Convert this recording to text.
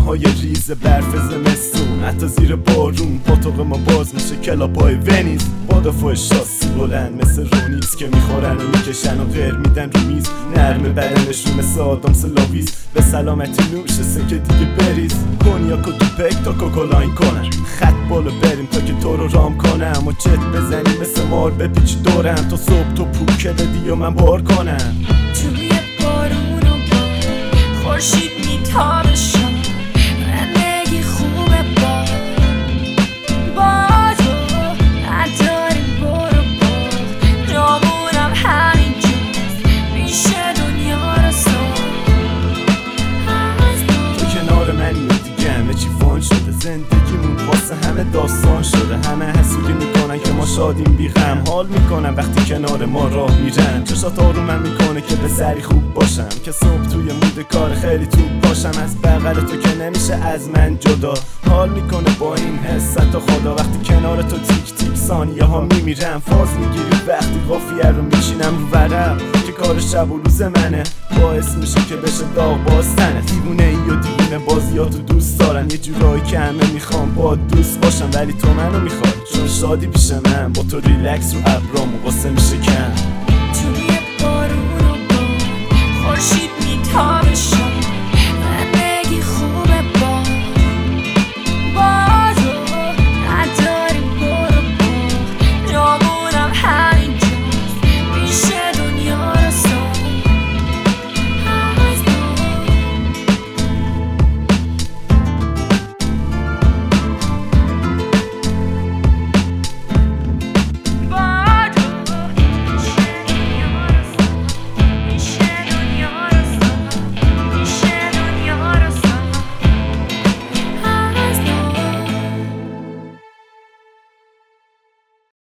های ریز برف زمستون، حتی زیر بارون پاتوق ما باز میشه کلاپای ونیز. با دفاع شاسی بلند مثل رونیز که میخورن و میکشن و غیر میدن رو میز. نرم بدنشون مثل آدم سلاویز، به سلامتی نوش سکه دیگه بریز. کنیاک و دوپک تا کوکولاین کنن، خط بالا بریم تا که تو رو رام کنم و چت بزنیم مثل مار بپیچ دورم تا صبح تو پوکه بدی و من بار کنم. توی بارون و باد خورشید میتابه شد، زندگی خوبه با تو نداریم برو جامونم همینجاست میشه دنیا رو تو کنار منی و دیگه همه چی فان شده، زندگیمون واسه همه داستان شده. همه حسودی میکنن که ما شادیم بی غم، حال میکنن وقتی کنار ما راه میرن. چشات آرومم میکنه که به سری خوب باشم، که صبح توی مود کار خیلی توپ باشم. از بغل تو که نمیشه از من جدا، حال میکنه با این حس تا خدا. وقتی کنار تو تیک تیک ثانیه ها میمیرم، فاز میگیری وقتی قافیه رو میشینم رو ورق که کار شب و روز منه، باعث میشه که بشه داغ باستنه. دیوونه ای و دیوونه بازیاتو دوست دارن، یه جورایی که همه میخوام با دوست باشم، ولی تو منو میخوای چون شادی پیش من. با تو ریلکس رو ابرام و قصه میشه کن. توی بارون و باد خورشید میتابه شد،